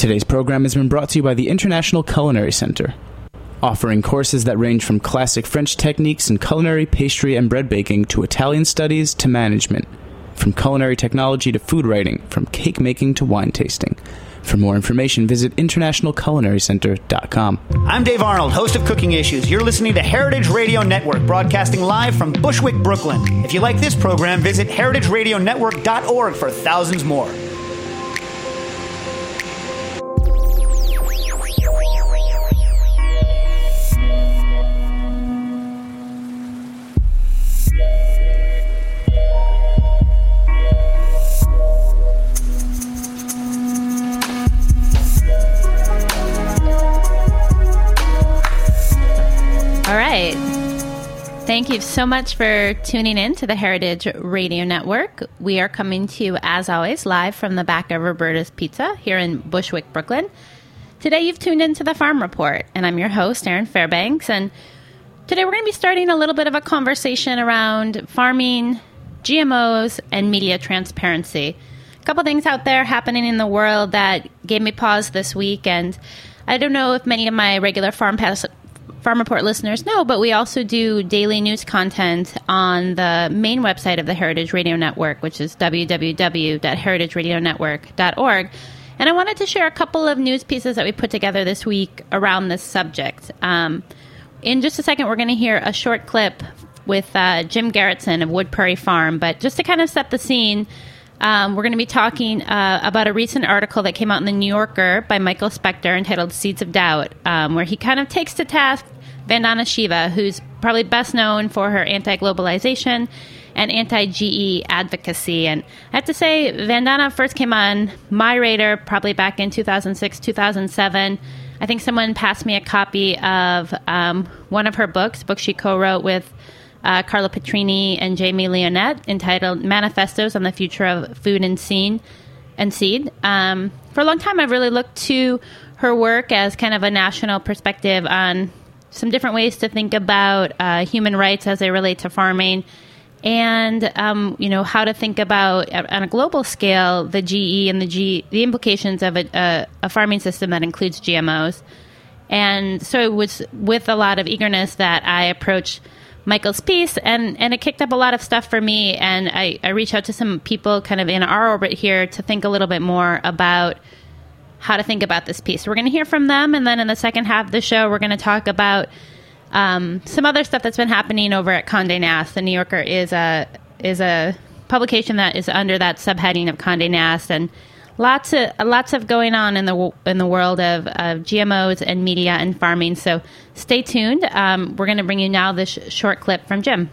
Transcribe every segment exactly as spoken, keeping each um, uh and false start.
Today's program has been brought to you by the International Culinary Center, offering courses that range from classic French techniques in culinary, pastry, and bread baking to Italian studies to management, from culinary technology to food writing, from cake making to wine tasting. For more information, visit international culinary center dot com. I'm Dave Arnold, host of Cooking Issues. You're listening to Heritage Radio Network, broadcasting live from Bushwick, Brooklyn. If you like this program, visit heritage radio network dot org for thousands more. All right. Thank you so much for tuning in to the Heritage Radio Network. We are coming to you, as always, live from the back of Roberta's Pizza here in Bushwick, Brooklyn. Today you've tuned into the Farm Report, and I'm your host, Erin Fairbanks. And today we're going to be starting a little bit of a conversation around farming, G M Os, and media transparency. A couple things out there happening in the world that gave me pause this week, and I don't know if many of my regular Farm Pass Farm Report listeners know, but we also do daily news content on the main website of the Heritage Radio Network, which is w w w dot heritage radio network dot org. And I wanted to share a couple of news pieces that we put together this week around this subject. Um, in just a second, we're going to hear a short clip with uh, Jim Garretson of Wood Prairie Farm. But just to kind of set the scene, Um, we're going to be talking uh, about a recent article that came out in the New Yorker by Michael Spector entitled Seeds of Doubt, um, where he kind of takes to task Vandana Shiva, who's probably best known for her anti-globalization and anti-G E advocacy. And I have to say, Vandana first came on my radar probably back in two thousand six, two thousand seven. I think someone passed me a copy of um, one of her books, book she co-wrote with Uh, Carla Petrini and Jamie Leonette, entitled Manifestos on the Future of Food and Seed. And seed. Um, for a long time, I've really looked to her work as kind of a national perspective on some different ways to think about uh, human rights as they relate to farming, and um, you know, how to think about on a global scale the G E and the G the implications of a, a, a farming system that includes G M Os. And so it was with a lot of eagerness that I approached Michael's piece, and, and it kicked up a lot of stuff for me, and I, I reached out to some people kind of in our orbit here to think a little bit more about how to think about this piece. We're going to hear from them, and then in the second half of the show, we're going to talk about um, some other stuff that's been happening over at Condé Nast. The New Yorker is a is a publication that is under that subheading of Condé Nast, and lots of lots of going on in the in the world of, of G M Os and media and farming. So stay tuned. Um, we're going to bring you now this sh- short clip from Jim.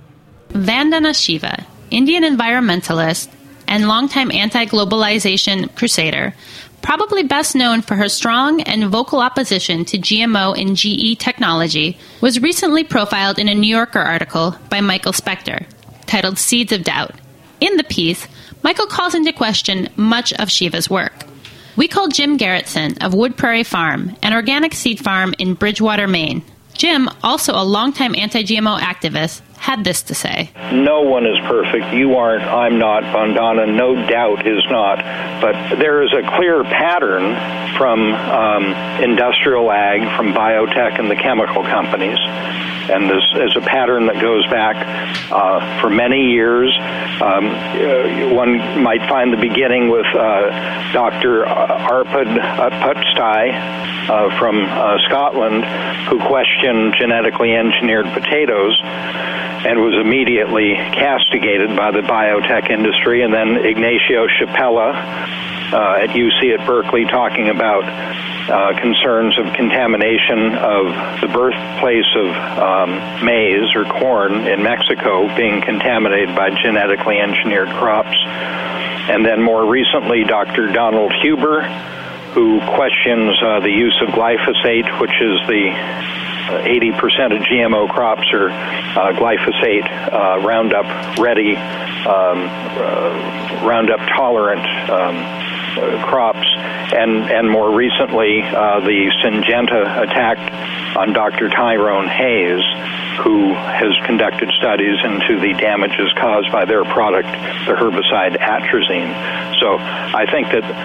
Vandana Shiva, Indian environmentalist and longtime anti-globalization crusader, probably best known for her strong and vocal opposition to G M O and G E technology, was recently profiled in a New Yorker article by Michael Spector, titled Seeds of Doubt. In the piece, Michael calls into question much of Shiva's work. We called Jim Garretson of Wood Prairie Farm, an organic seed farm in Bridgewater, Maine. Jim, also a longtime anti-G M O activist, had this to say. No one is perfect. You aren't. I'm not. Vandana, no doubt, is not. But there is a clear pattern from um, industrial ag, from biotech and the chemical companies. And this is a pattern that goes back uh, for many years. Um, uh, one might find the beginning with uh, Doctor Arpad Putztai uh, from uh, Scotland, who questioned genetically engineered potatoes and was immediately castigated by the biotech industry. And then Ignacio Chapella uh, at U C at Berkeley talking about uh, concerns of contamination of the birthplace of um, maize or corn in Mexico being contaminated by genetically engineered crops. And then more recently, Doctor Donald Huber, who questions uh, the use of glyphosate, which is the eighty percent of G M O crops are uh, glyphosate, uh, Roundup ready, um, uh, Roundup tolerant um, uh, crops, and and more recently uh, the Syngenta attack on Doctor Tyrone Hayes, who has conducted studies into the damages caused by their product, the herbicide atrazine. So I think that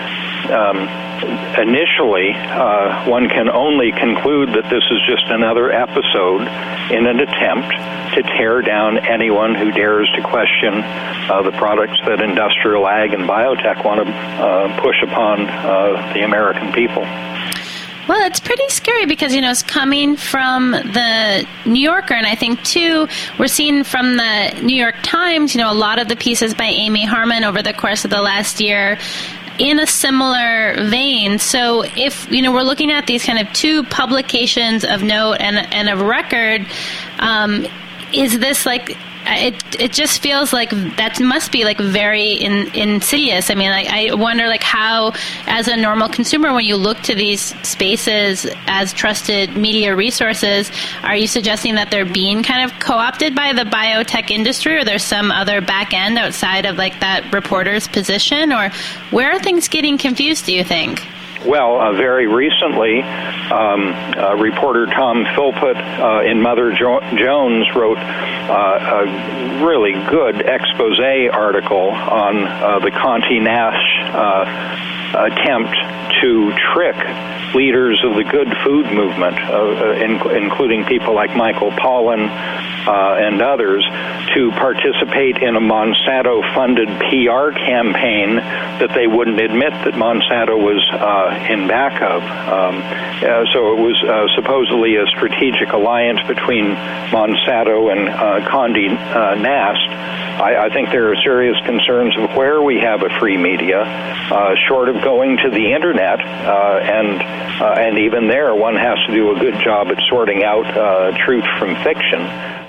um, initially, uh, one can only conclude that this is just another episode in an attempt to tear down anyone who dares to question uh, the products that industrial ag and biotech want to uh, push upon uh, the American people. Well, it's pretty scary because, you know, it's coming from the New Yorker, and I think, too, we're seeing from the New York Times, you know, a lot of the pieces by Amy Harmon over the course of the last year in a similar vein. So if, you know, we're looking at these kind of two publications of note and, and of record, um, is this like... It it just feels like that must be like very in, insidious. I mean, like, I wonder like how, as a normal consumer, when you look to these spaces as trusted media resources, are you suggesting that they're being kind of co-opted by the biotech industry, or there's some other back end outside of like that reporter's position, or where are things getting confused, do you think? Well, uh, very recently, um, uh, reporter Tom Philpott uh, in Mother jo- Jones wrote uh, a really good expose article on uh, the Condé Nast uh, attempt to trick leaders of the good food movement, uh, uh, in, including people like Michael Pollan uh, and others, to participate in a Monsanto-funded P R campaign that they wouldn't admit that Monsanto was uh, in back of. Um, uh, so it was uh, supposedly a strategic alliance between Monsanto and uh, Condé uh, Nast. I, I think there are serious concerns of where we have a free media, uh, short of going to the internet, uh, and uh, and even there, one has to do a good job at sorting out uh, truth from fiction.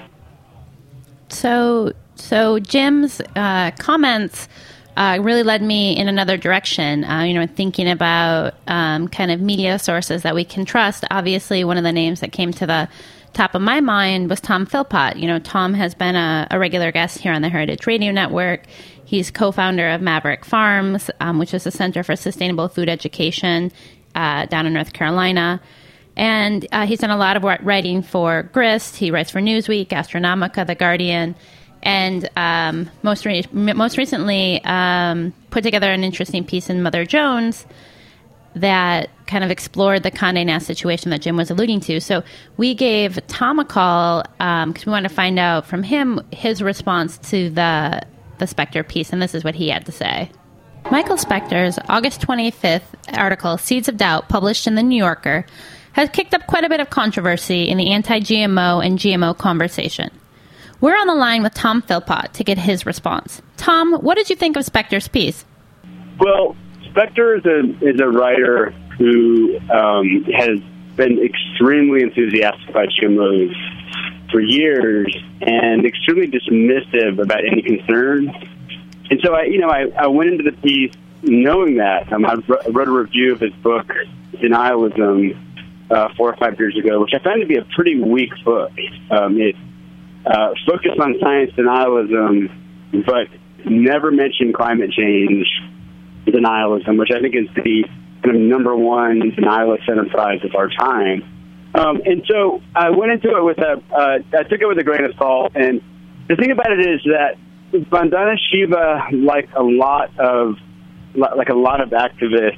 So, so Jim's uh, comments uh, really led me in another direction. Uh, you know, thinking about um, kind of media sources that we can trust. Obviously, one of the names that came to the top of my mind was Tom Philpott. You know, Tom has been a, a regular guest here on the Heritage Radio Network. He's co-founder of Maverick Farms, um, which is a Center for Sustainable Food Education uh, down in North Carolina. And uh, he's done a lot of writing for Grist. He writes for Newsweek, Astronomica, The Guardian, and um, most re- most recently um, put together an interesting piece in Mother Jones that kind of explored the Condé Nast situation that Jim was alluding to. So we gave Tom a call because um, we wanted to find out from him his response to the the Spectre piece, and this is what he had to say. Michael Spector's August twenty-fifth article, Seeds of Doubt, published in The New Yorker, has kicked up quite a bit of controversy in the anti-G M O and G M O conversation. We're on the line with Tom Philpott to get his response. Tom, what did you think of Spector's piece? Well, Spector is a, is a writer who um, has been extremely enthusiastic about G M Os for years and extremely dismissive about any concern. And so, I, you know, I, I went into the piece knowing that. Um, I wrote a review of his book, Denialism, uh, four or five years ago, which I found to be a pretty weak book. Um, it uh, focused on science denialism, but never mentioned climate change denialism, which I think is the kind of number one denialist enterprise of our time. Um, and so I went into it with a, uh, I took it with a grain of salt. And the thing about it is that Vandana Shiva, like a lot of, like a lot of activists,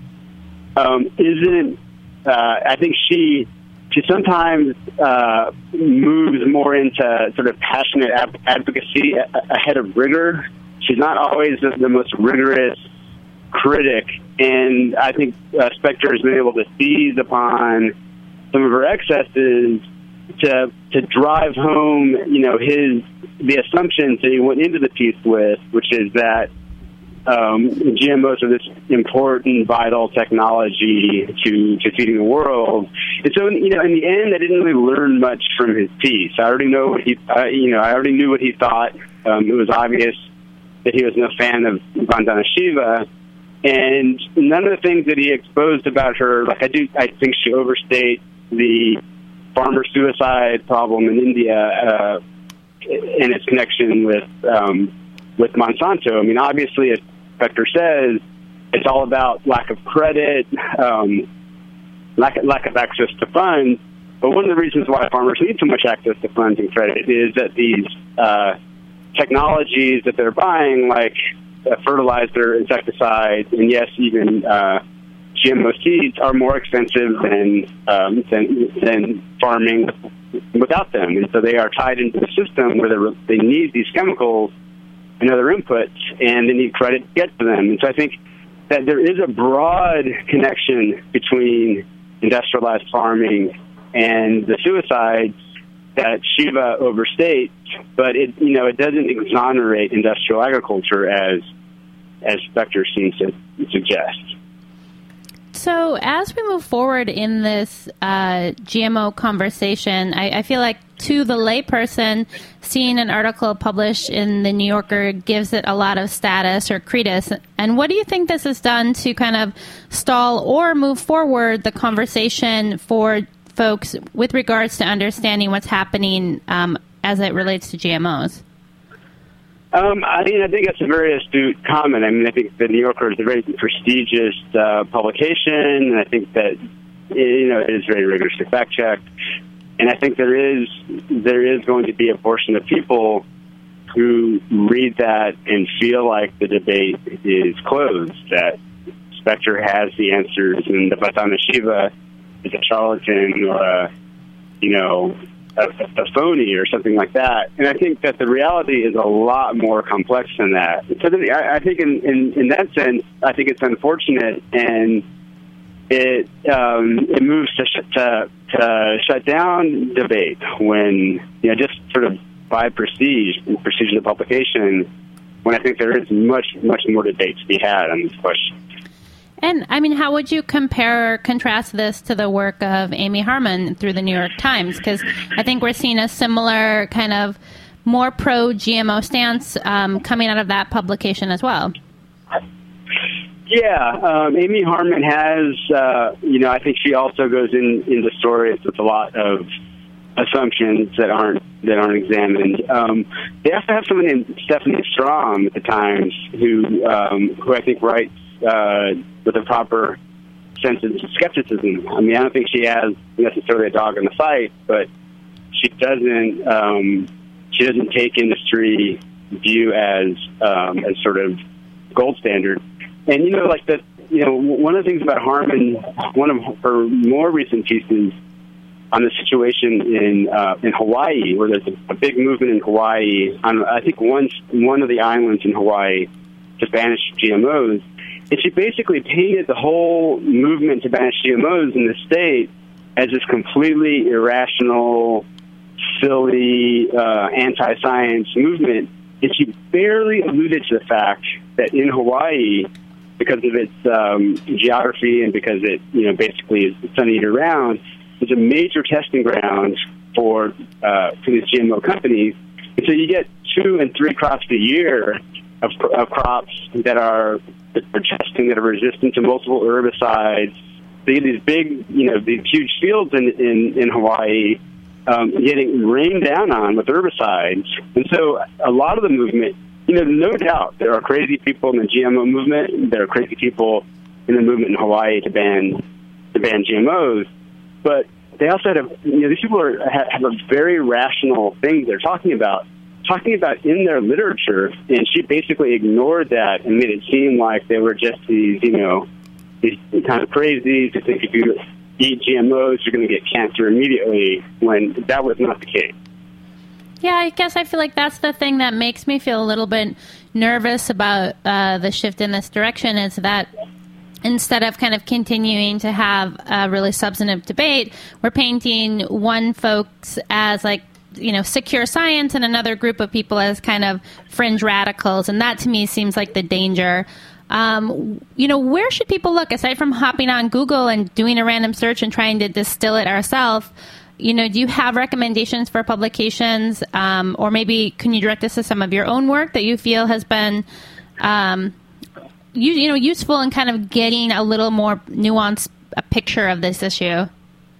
um, isn't, uh, I think she, she sometimes uh, moves more into sort of passionate ab- advocacy a- ahead of rigor. She's not always the, the most rigorous critic, and I think uh, Spector has been able to seize upon some of her excesses to to drive home, you know, his the assumptions that he went into the piece with, which is that um, G M Os are this important, vital technology to, to feeding the world. And so, you know, in the end, I didn't really learn much from his piece. I already know what he, uh, you know, I already knew what he thought. Um, it was obvious that he was no fan of Vandana Shiva. And none of the things that he exposed about her, like I do, I think she overstates the farmer suicide problem in India uh, and its connection with um, with Monsanto. I mean, obviously, as Spector says, it's all about lack of credit, um, lack lack of access to funds. But one of the reasons why farmers need so much access to funds and credit is that these uh, technologies that they're buying, like fertilizer, insecticides, and yes, even uh, G M O seeds are more expensive than, um, than than farming without them. And so they are tied into the system where they need these chemicals and other inputs, and they need credit to get to them. And so I think that there is a broad connection between industrialized farming and the suicides that Shiva overstates, but it you know it doesn't exonerate industrial agriculture as as Spector seems to suggest. So as we move forward in this uh, G M O conversation, I, I feel like to the layperson, seeing an article published in the New Yorker gives it a lot of status or credence. And what do you think this has done to kind of stall or move forward the conversation for folks with regards to understanding what's happening um, as it relates to G M Os? Um, I mean, I think that's a very astute comment. I mean, I think the New Yorker is a very prestigious uh, publication, and I think that, you know, it is very rigorously fact-checked. And I think there is there is going to be a portion of people who read that and feel like the debate is closed, that Spector has the answers, and the Vandana Shiva is a charlatan or a, you know, a, a phony or something like that. And I think that the reality is a lot more complex than that. So I, I think in, in, in that sense, I think it's unfortunate, and it um, it moves to, sh- to to shut down debate when, you know, just sort of by prestige, prestige of the publication, when I think there is much, much more debate to be had on this question. And, I mean, how would you compare or contrast this to the work of Amy Harmon through the New York Times? Because I think we're seeing a similar kind of more pro-G M O stance um, coming out of that publication as well. Yeah, um, Amy Harmon has, uh, you know, I think she also goes in into stories with a lot of assumptions that aren't that aren't examined. Um, they also have someone named Stephanie Strom at the Times who um, who I think writes uh, with a proper sense of skepticism. I mean, I don't think she has necessarily a dog in the fight, but she doesn't um, she doesn't take industry view as um, as sort of gold standard. And, you know, like the, you know, one of the things about Harmon, one of her more recent pieces on the situation in uh, in Hawaii, where there's a, a big movement in Hawaii, on, I think one, one of the islands in Hawaii to banish G M Os, and she basically painted the whole movement to banish G M Os in the state as this completely irrational, silly, uh, anti-science movement, and she barely alluded to the fact that in Hawaii, because of its um, geography and because it, you know, basically is sunny year-round, it's a major testing ground for uh, for these G M O companies. And so you get two and three crops a year of, of crops that are, that are testing, that are resistant to multiple herbicides. So you get these big, you know, these huge fields in in, in Hawaii um, getting rained down on with herbicides. And so a lot of the movement, you know, no doubt there are crazy people in the G M O movement. There are crazy people in the movement in Hawaii to ban to ban G M Os. But they also have, you know, these people are, have a very rational thing they're talking about, talking about in their literature. And she basically ignored that and made it seem like they were just these, you know, these kind of crazies who think if you eat G M Os, you're going to get cancer immediately, when that was not the case. Yeah, I guess I feel like that's the thing that makes me feel a little bit nervous about uh, the shift in this direction, is that instead of kind of continuing to have a really substantive debate, we're painting one folks as like, you know, secure science and another group of people as kind of fringe radicals. And that to me seems like the danger. Um, you know, where should people look aside from hopping on Google and doing a random search and trying to distill it ourselves? You know, do you have recommendations for publications, um, or maybe can you direct us to some of your own work that you feel has been, um, you, you know, useful in kind of getting a little more nuanced a picture of this issue?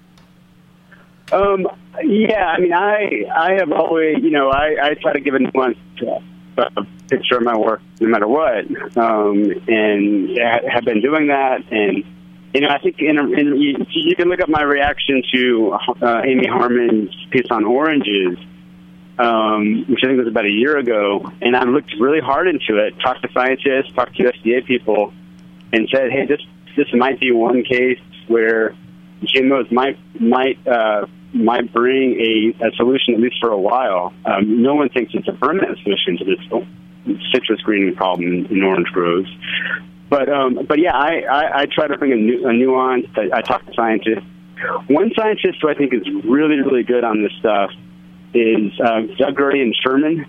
Um, yeah, I mean, I I have always, you know, I, I try to give a nuanced uh, picture of my work no matter what, um, and have been doing that. And you know, I think in, in, you, you can look up my reaction to uh, Amy Harmon's piece on oranges, um, which I think was about a year ago, and I looked really hard into it, talked to scientists, talked to U S D A people, and said, hey, this this might be one case where G M Os might might uh, might bring a, a solution, at least for a while. Um, no one thinks it's a permanent solution to this citrus greening problem in, in orange groves. But um, but yeah, I, I, I try to bring a, nu- a nuance. I, I talk to scientists. One scientist who I think is really, really good on this stuff is uh, Doug Gurdy Sherman.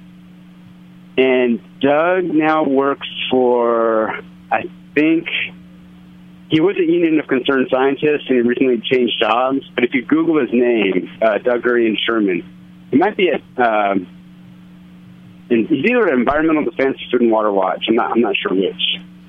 And Doug now works for, I think, he was at Union of Concerned Scientists, and he recently changed jobs. But if you Google his name, uh, Doug Gurdy Sherman, he might be at, um, in, he's either at Environmental Defense or Food and Water Watch. I'm not, I'm not sure which.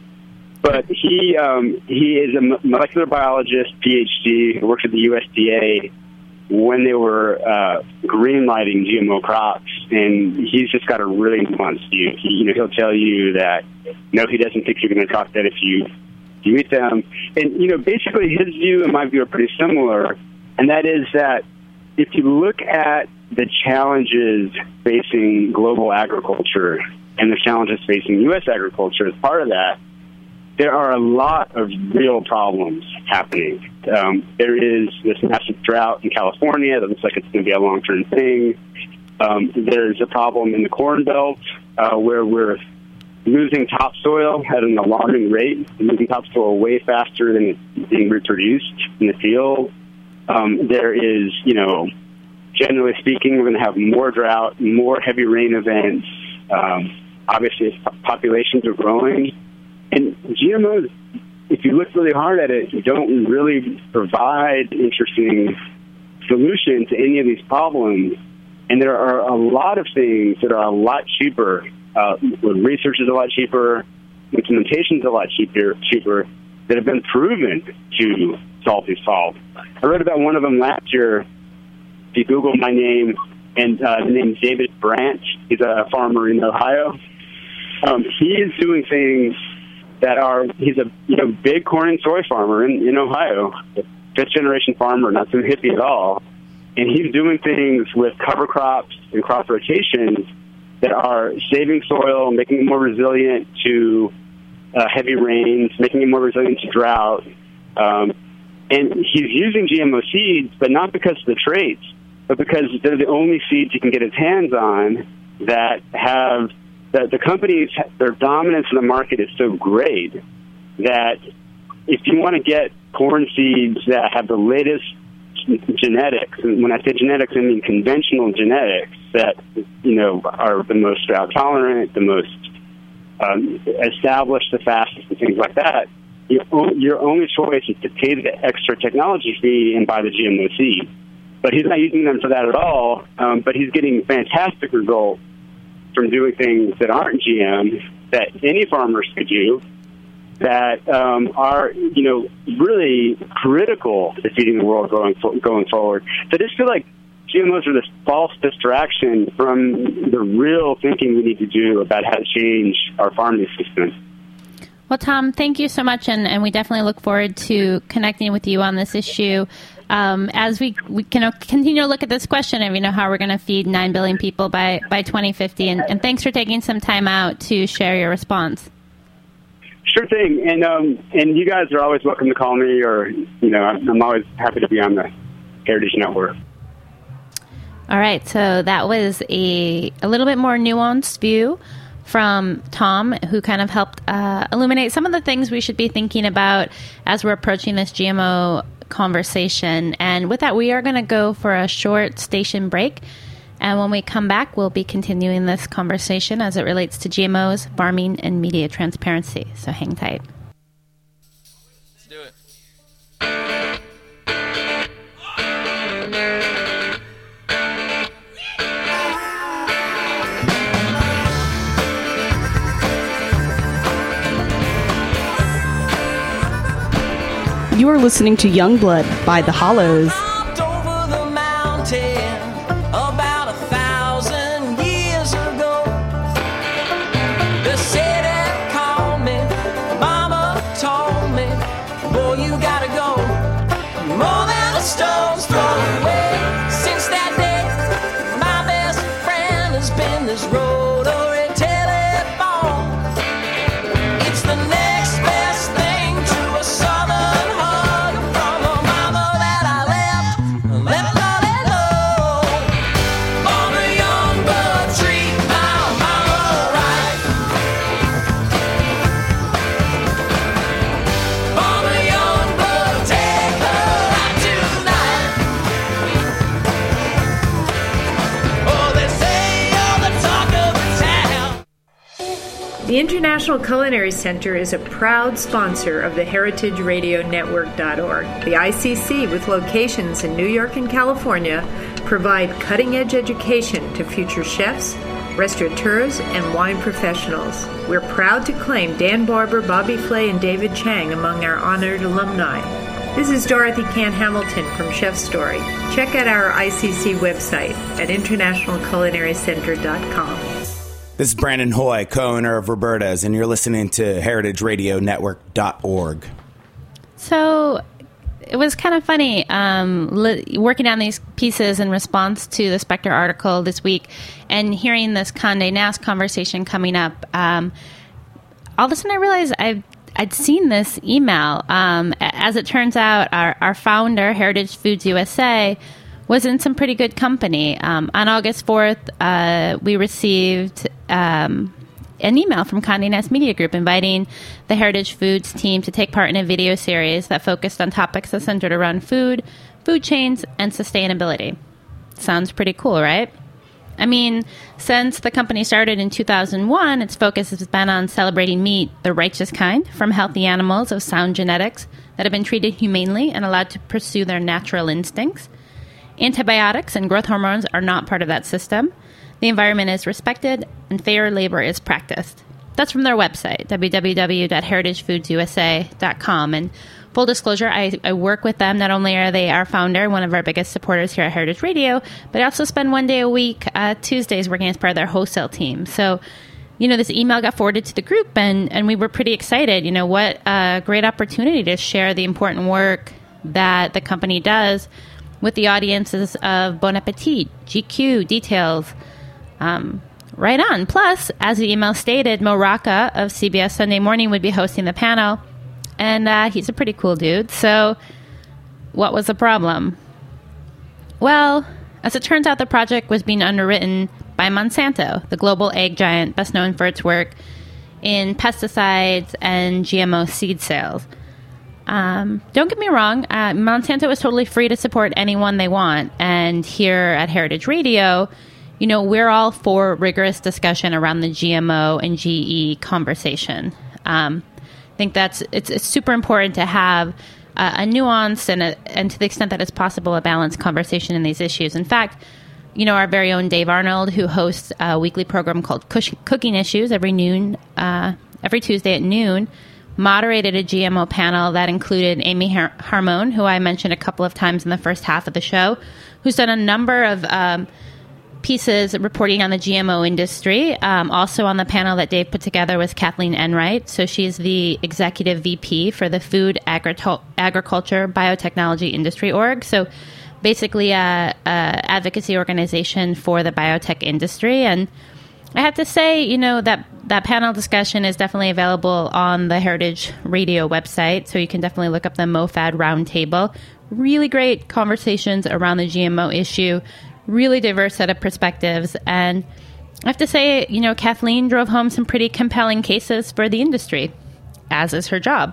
But he um, he is a molecular biologist, P H D, who worked at the U S D A when they were uh, green-lighting G M O crops, and he's just got a really nuanced view. He, you know, he'll tell you that, no, he doesn't think you're going to talk that if you, if you eat them. And, you know, basically his view and my view are pretty similar, and that is that if you look at the challenges facing global agriculture and the challenges facing U S agriculture as part of that, there are a lot of real problems happening. Um, there is this massive drought in California that looks like it's going to be a long-term thing. Um, there's a problem in the Corn Belt uh, where we're losing topsoil at an alarming rate, losing topsoil way faster than it's being reproduced in the field. Um, there is, you know, generally speaking, we're going to have more drought, more heavy rain events. Um, obviously, as populations are growing. And G M Os, if you look really hard at it, don't really provide interesting solutions to any of these problems. And there are a lot of things that are a lot cheaper. Uh, research is a lot cheaper. Implementation is a lot cheaper, cheaper that have been proven to solve these problems. I read about one of them last year. If you Google my name, and uh, the name is David Brandt. He's a farmer in Ohio. Um, he is doing things that are, he's a you know big corn and soy farmer in, in Ohio, fifth generation farmer, not some hippie at all. And he's doing things with cover crops and crop rotations that are saving soil, making it more resilient to uh, heavy rains, making it more resilient to drought. Um, and he's using G M O seeds, but not because of the traits, but because they're the only seeds he can get his hands on that have The, the companies, their dominance in the market is so great that if you want to get corn seeds that have the latest genetics, and when I say genetics, I mean conventional genetics that, you know, are the most drought tolerant, the most um, established, the fastest, and things like that, your, your only choice is to pay the extra technology fee and buy the G M O seed. But he's not using them for that at all, um, but he's getting fantastic results from doing things that aren't G M, that any farmers could do, that um, are, you know, really critical to feeding the world going going forward. So I just feel like G M Os are this false distraction from the real thinking we need to do about how to change our farming system. Well, Tom, thank you so much, and, and we definitely look forward to connecting with you on this issue. Um, as we, we can continue to look at this question of, you know, how we're going to feed nine billion people by, by twenty fifty. And, and thanks for taking some time out to share your response. Sure thing. And um, and you guys are always welcome to call me, or, you know, I'm, I'm always happy to be on the Heritage Network. All right. So that was a, a little bit more nuanced view from Tom, who kind of helped uh, illuminate some of the things we should be thinking about as we're approaching this G M O conversation. And with that, we are going to go for a short station break. And when we come back, we'll be continuing this conversation as it relates to G M Os, farming, and media transparency. So hang tight. Let's do it. You are listening to Young Blood by The Hollows. Stones thrown away. Since that day, my best friend this road or a telephone. It's the next best thing to a southern hug from a mama that I left, left all alone. On a young blood, treat my mama right. On a young blood, take her out tonight. Oh, they say you're the talk of the town. The International Culinary Center is a proud sponsor of the Heritage Radio Network dot org. The I C C, with locations in New York and California, provide cutting-edge education to future chefs, restaurateurs, and wine professionals. We're proud to claim Dan Barber, Bobby Flay, and David Chang among our honored alumni. This is Dorothy Cann Hamilton from Chef Story. Check out our I C C website at International Culinary Center dot com. This is Brandon Hoy, co-owner of Roberta's, and you're listening to Heritage Radio Network dot org. So it was kind of funny um, li- working on these pieces in response to the Spectre article this week and hearing this Condé Nast conversation coming up. Um, all of a sudden I realized I've, I'd seen this email. Um, as it turns out, our, our founder, Heritage Foods U S A, was in some pretty good company. Um, on August fourth, uh, we received um, an email from Condé Nast Media Group inviting the Heritage Foods team to take part in a video series that focused on topics that centered around food, food chains, and sustainability. Sounds pretty cool, right? I mean, since the company started in two thousand one, its focus has been on celebrating meat, the righteous kind, from healthy animals of sound genetics that have been treated humanely and allowed to pursue their natural instincts. Antibiotics and growth hormones are not part of that system. The environment is respected, and fair labor is practiced. That's from their website, w w w dot heritage foods u s a dot com. And full disclosure, I, I work with them. Not only are they our founder, one of our biggest supporters here at Heritage Radio, but I also spend one day a week, uh, Tuesdays, working as part of their wholesale team. So, you know, this email got forwarded to the group, and, and we were pretty excited. You know, what a great opportunity to share the important work that the company does with the audiences of Bon Appetit, G Q, Details. Um, right on. Plus, as the email stated, Mo Rocca of C B S Sunday Morning would be hosting the panel, and uh, he's a pretty cool dude. So what was the problem? Well, as it turns out, the project was being underwritten by Monsanto, the global egg giant best known for its work in pesticides and G M O seed sales. Um, don't get me wrong, uh, Monsanto is totally free to support anyone they want. And here at Heritage Radio, you know, we're all for rigorous discussion around the G M O and G E conversation. Um, I think that's it's, it's super important to have uh, a nuanced and, a, and to the extent that it's possible, a balanced conversation in these issues. In fact, you know, our very own Dave Arnold, who hosts a weekly program called Cush- Cooking Issues every noon, uh, every Tuesday at noon, moderated a G M O panel that included Amy Har- Harmon, who I mentioned a couple of times in the first half of the show, who's done a number of um, pieces reporting on the G M O industry. Um, also on the panel that Dave put together was Kathleen Enright. So she's the executive V P for the Food Agri- Agriculture Biotechnology Industry Org. So basically a, a advocacy organization for the biotech industry. And I have to say, you know, that that panel discussion is definitely available on the Heritage Radio website, so you can definitely look up the MoFad Roundtable. Really great conversations around the G M O issue, really diverse set of perspectives, and I have to say, you know, Kathleen drove home some pretty compelling cases for the industry, as is her job.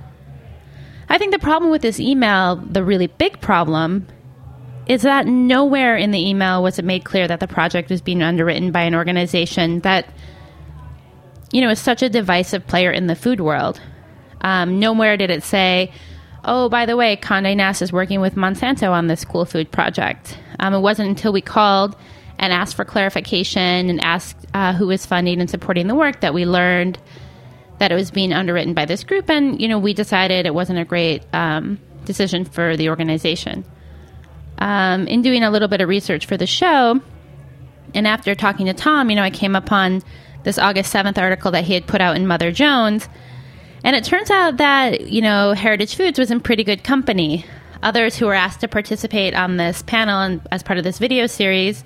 I think the problem with this email, the really big problem, is that nowhere in the email was it made clear that the project was being underwritten by an organization that, you know, is such a divisive player in the food world. Um, nowhere did it say, oh, by the way, Condé Nast is working with Monsanto on this cool food project. Um, it wasn't until we called and asked for clarification and asked uh, who was funding and supporting the work that we learned that it was being underwritten by this group. And, you know, we decided it wasn't a great um, decision for the organization. Um, in doing a little bit of research for the show, and after talking to Tom, you know, I came upon this August seventh article that he had put out in Mother Jones. And it turns out that, you know, Heritage Foods was in pretty good company. Others who were asked to participate on this panel and as part of this video series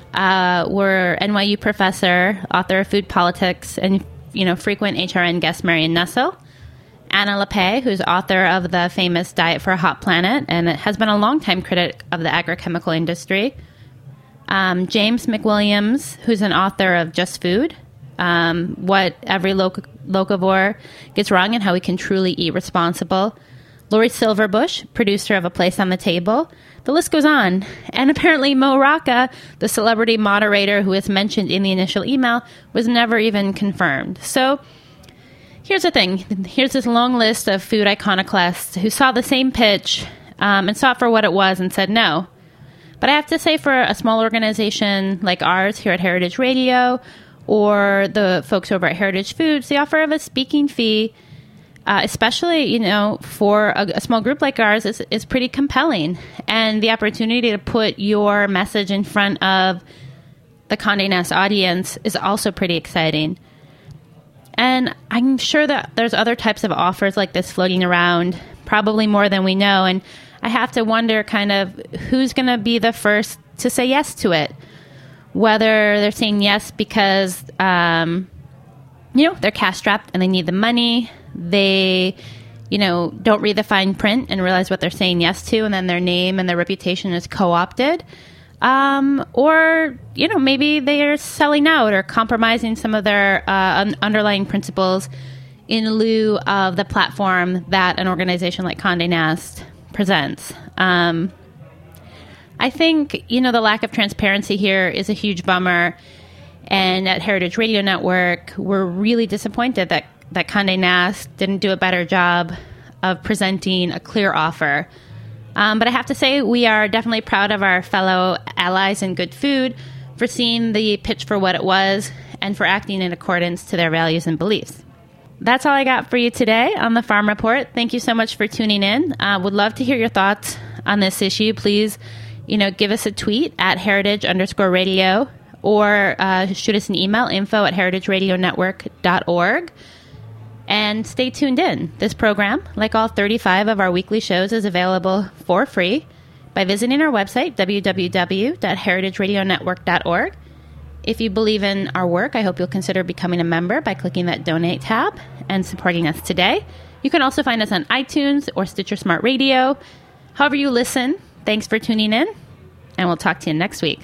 uh, were N Y U professor, author of Food Politics, and you know frequent H R N guest Marion Nussel. Anna Lepay, who's author of the famous Diet for a Hot Planet and has been a longtime critic of the agrochemical industry. Um, James McWilliams, who's an author of Just Food, um, What Every Loc- Locavore Gets Wrong and How We Can Truly Eat Responsible. Lori Silverbush, producer of A Place on the Table. The list goes on. And apparently Mo Rocca, the celebrity moderator who is mentioned in the initial email, was never even confirmed. So here's the thing. Here's this long list of food iconoclasts who saw the same pitch um, and saw it for what it was and said no. But I have to say, for a small organization like ours here at Heritage Radio, or the folks over at Heritage Foods, the offer of a speaking fee, uh, especially, you know, for a, a small group like ours, is, is pretty compelling. And the opportunity to put your message in front of the Condé Nast audience is also pretty exciting. And I'm sure that there's other types of offers like this floating around, probably more than we know. And I have to wonder kind of who's going to be the first to say yes to it. Whether they're saying yes because, um, you know, they're cash strapped and they need the money. They, you know, don't read the fine print and realize what they're saying yes to, and then their name and their reputation is co-opted. Um, or, you know, maybe they're selling out or compromising some of their uh, un- underlying principles in lieu of the platform that an organization like Condé Nast presents. Um, I think, you know, the lack of transparency here is a huge bummer. And at Heritage Radio Network, we're really disappointed that, that Condé Nast didn't do a better job of presenting a clear offer. Um, but I have to say, we are definitely proud of our fellow allies in good food for seeing the pitch for what it was and for acting in accordance to their values and beliefs. That's all I got for you today on the Farm Report. Thank you so much for tuning in. Uh, would love to hear your thoughts on this issue. Please, you know, give us a tweet at heritage underscore radio or uh, shoot us an email, info at heritage radio network dot org. And stay tuned in. This program, like all thirty-five of our weekly shows, is available for free by visiting our website, w w w dot heritage radio network dot org. If you believe in our work, I hope you'll consider becoming a member by clicking that donate tab and supporting us today. You can also find us on iTunes or Stitcher Smart Radio. However you listen, thanks for tuning in, and we'll talk to you next week.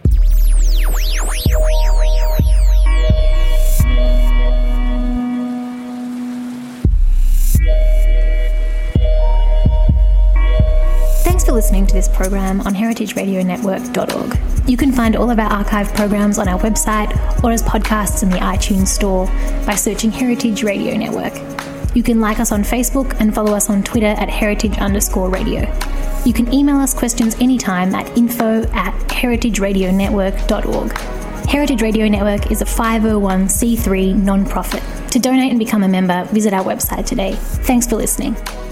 Thanks for listening to this program on heritage radio network dot org. You can find all of our archive programs on our website or as podcasts in the iTunes Store by searching Heritage Radio Network. You can like us on Facebook and follow us on Twitter at heritage underscore radio. You can email us questions anytime at info at heritage radio network dot org. Heritage Radio Network is a five oh one c three non-profit. To donate and become a member, visit our website today. Thanks for listening.